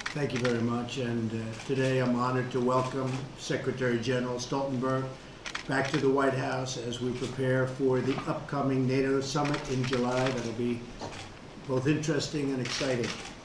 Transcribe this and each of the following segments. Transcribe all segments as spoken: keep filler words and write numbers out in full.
Thank you very much. And uh, today I'm honored to welcome Secretary General Stoltenberg back to the White House as we prepare for the upcoming NATO summit in July. That'll be both interesting and exciting.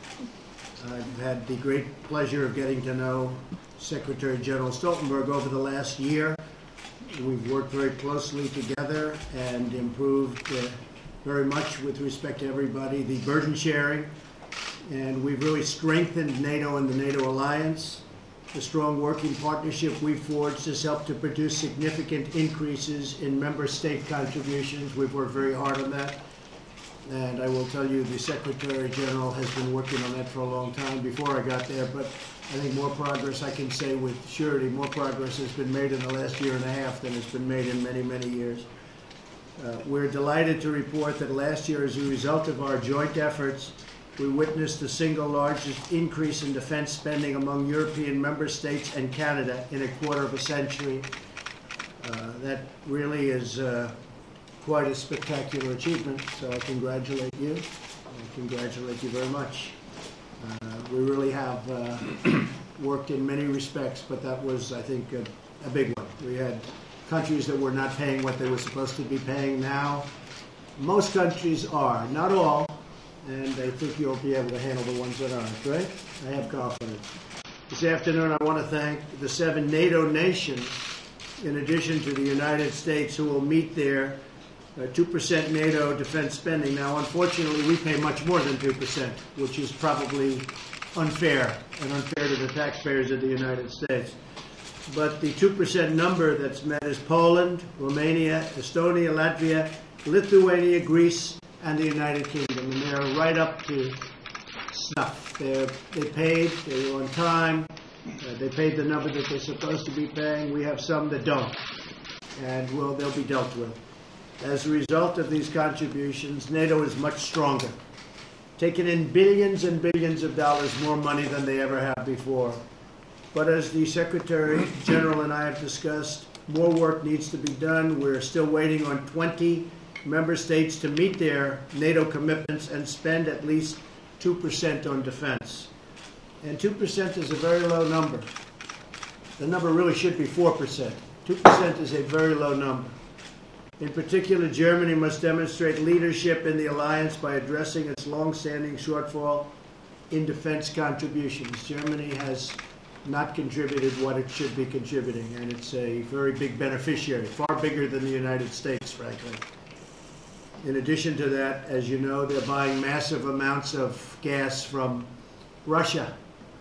I've had the great pleasure of getting to know Secretary General Stoltenberg over the last year. We've worked very closely together and improved uh, very much with respect to everybody, the burden sharing. And we've really strengthened NATO and the NATO alliance. The strong working partnership we forged has helped to produce significant increases in member state contributions. We've worked very hard on that. And I will tell you, the Secretary General has been working on that for a long time before I got there. But I think more progress, I can say with surety, more progress has been made in the last year and a half than has been made in many, many years. Uh, we're delighted to report that last year, as a result of our joint efforts, we witnessed the single largest increase in defense spending among European member states and Canada in a quarter of a century. Uh, that really is uh, quite a spectacular achievement, so I congratulate you. I congratulate you very much. Uh, we really have uh, worked in many respects, but that was, I think, a, a big one. We had countries that were not paying what they were supposed to be paying now. Most countries are, not all, and I think you'll be able to handle the ones that aren't, right? I have confidence. This afternoon, I want to thank the seven NATO nations, in addition to the United States, who will meet their uh, two percent NATO defense spending. Now, unfortunately, we pay much more than two percent, which is probably unfair, and unfair to the taxpayers of the United States. But the two percent number that's met is Poland, Romania, Estonia, Latvia, Lithuania, Greece, and the United Kingdom, and they're right up to snuff. They're, they paid, they were on time, uh, they paid the number that they're supposed to be paying. We have some that don't, and will they'll be dealt with. As a result of these contributions, NATO is much stronger, taking in billions and billions of dollars more money than they ever have before. But as the Secretary General and I have discussed, more work needs to be done. We're still waiting on twenty member states to meet their NATO commitments and spend at least two percent on defense. And two percent is a very low number. The number really should be four percent. two percent is a very low number. In particular, Germany must demonstrate leadership in the alliance by addressing its long-standing shortfall in defense contributions. Germany has not contributed what it should be contributing, and it's a very big beneficiary, far bigger than the United States, frankly. In addition to that, as you know, they're buying massive amounts of gas from Russia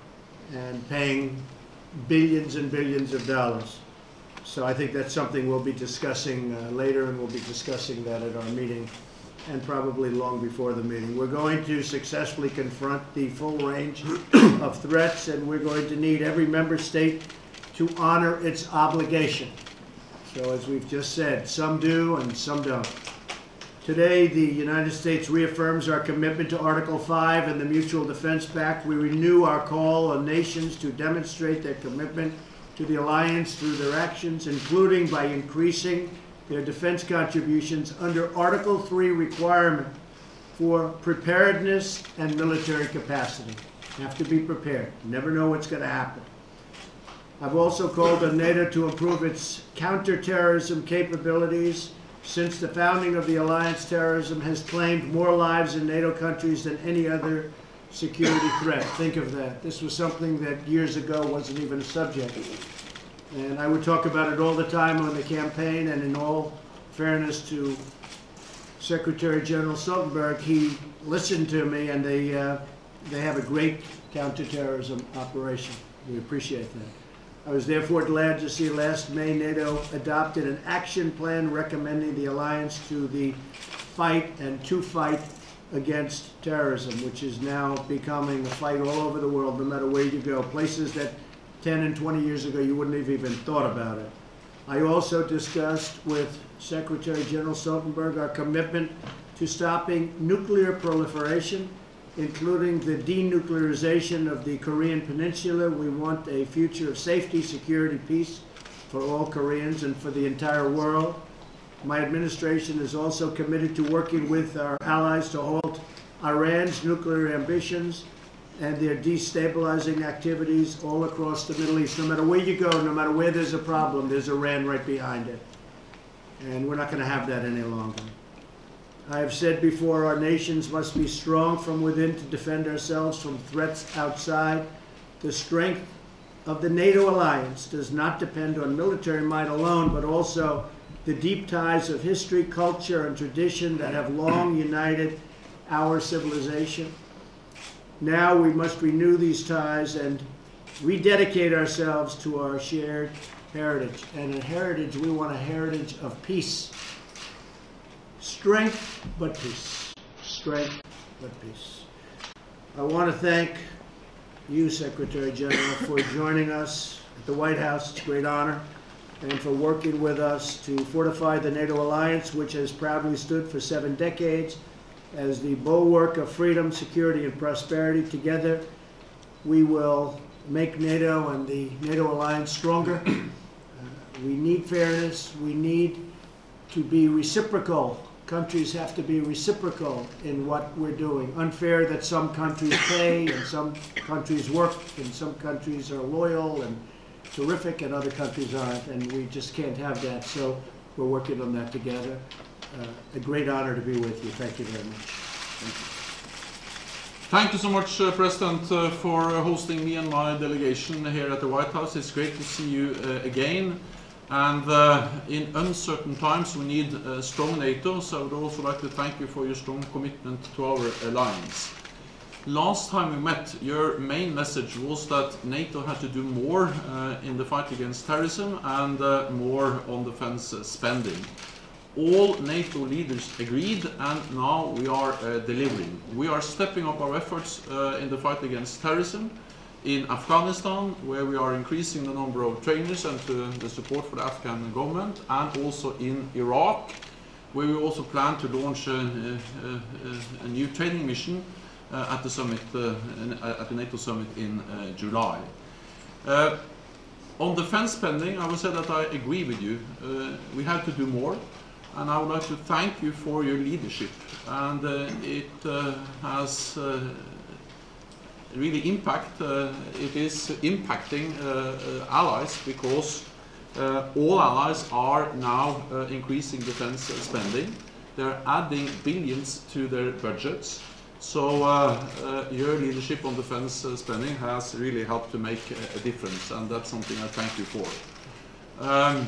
and paying billions and billions of dollars. So I think that's something we'll be discussing uh, later, and we'll be discussing that at our meeting and probably long before the meeting. We're going to successfully confront the full range of threats, and we're going to need every member state to honor its obligation. So as we've just said, some do and some don't. Today, the United States reaffirms our commitment to Article five and the Mutual Defense Pact. We renew our call on nations to demonstrate their commitment to the alliance through their actions, including by increasing their defense contributions under Article three requirement for preparedness and military capacity. Have to be prepared. Never know what's going to happen. I've also called on NATO to improve its counterterrorism capabilities. Since the founding of the alliance, terrorism has claimed more lives in NATO countries than any other security threat. Think of that. This was something that years ago wasn't even a subject. And I would talk about it all the time on the campaign, and in all fairness to Secretary General Stoltenberg, he listened to me, and they, uh, they have a great counterterrorism operation. We appreciate that. I was therefore glad to see last May NATO adopted an action plan recommending the alliance to the fight and to fight against terrorism, which is now becoming a fight all over the world, no matter where you go, places that ten and twenty years ago you wouldn't have even thought about it. I also discussed with Secretary General Stoltenberg our commitment to stopping nuclear proliferation, including the denuclearization of the Korean Peninsula. We want a future of safety, security, peace for all Koreans and for the entire world. My administration is also committed to working with our allies to halt Iran's nuclear ambitions and their destabilizing activities all across the Middle East. No matter where you go, no matter where there's a problem, there's Iran right behind it. And we're not going to have that any longer. I have said before, our nations must be strong from within to defend ourselves from threats outside. The strength of the NATO alliance does not depend on military might alone, but also the deep ties of history, culture, and tradition that have long united our civilization. Now we must renew these ties and rededicate ourselves to our shared heritage. And a heritage, we want a heritage of peace. Strength, but peace. Strength, but peace. I want to thank you, Secretary General, for joining us at the White House. It's a great honor. And for working with us to fortify the NATO alliance, which has proudly stood for seven decades as the bulwark of freedom, security, and prosperity. Together, we will make NATO and the NATO alliance stronger. Uh, we need fairness. We need to be reciprocal. Countries have to be reciprocal in what we're doing. Unfair that some countries pay and some countries work and some countries are loyal and terrific and other countries aren't, and we just can't have that. So we're working on that together. Uh, a great honor to be with you. Thank you very much. Thank you. Thank you so much, uh, President, uh, for hosting me and my delegation here at the White House. It's great to see you uh, again. And uh, in uncertain times, we need a strong NATO, so I would also like to thank you for your strong commitment to our alliance. Last time we met, your main message was that NATO had to do more uh, in the fight against terrorism and uh, more on defense uh, spending. All NATO leaders agreed, and now we are uh, delivering. We are stepping up our efforts uh, in the fight against terrorism in Afghanistan, where we are increasing the number of trainers and uh, the support for the Afghan government, and also in Iraq, where we also plan to launch a, a, a, a new training mission uh, at the summit, uh, at the NATO summit in uh, July. Uh, on defense spending, I would say that I agree with you. Uh, we have to do more. And I would like to thank you for your leadership. And uh, it uh, has uh, really impact, uh, it is impacting uh, uh, allies, because uh, all allies are now uh, increasing defense spending. They're adding billions to their budgets. So uh, uh, your leadership on defense uh, spending has really helped to make a, a difference, and that's something I thank you for. Um,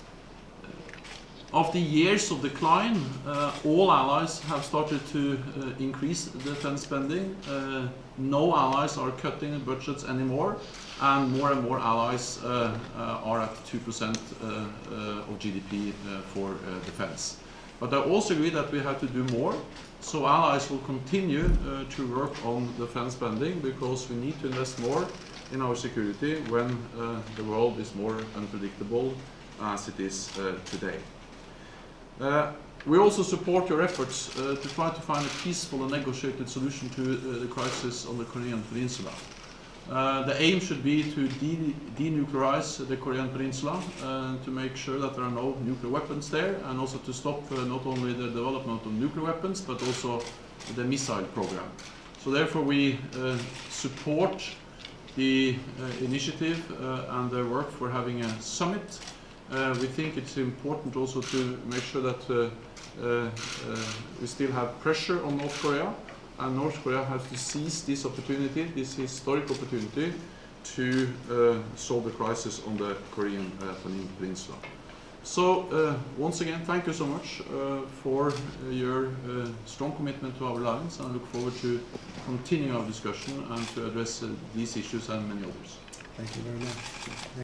After years of decline, uh, all allies have started to uh, increase defense spending. Uh, no allies are cutting the budgets anymore, and more and more allies uh, uh, are at two percent uh, uh, of G D P uh, for uh, defense. But I also agree that we have to do more, so allies will continue uh, to work on defense spending, because we need to invest more in our security when uh, the world is more unpredictable as it is uh, today. Uh, we also support your efforts uh, to try to find a peaceful and negotiated solution to uh, the crisis on the Korean Peninsula. Uh, the aim should be to de denuclearize the Korean Peninsula, uh, to make sure that there are no nuclear weapons there, and also to stop uh, not only the development of nuclear weapons, but also the missile program. So therefore we uh, support the uh, initiative uh, and the work for having a summit. Uh, we think it's important also to make sure that uh, uh, uh, we still have pressure on North Korea, and North Korea has to seize this opportunity, this historic opportunity, to uh, solve the crisis on the Korean uh, Peninsula. So uh, once again, thank you so much uh, for uh, your uh, strong commitment to our alliance, and I look forward to continuing our discussion and to address uh, these issues and many others. Thank you very much.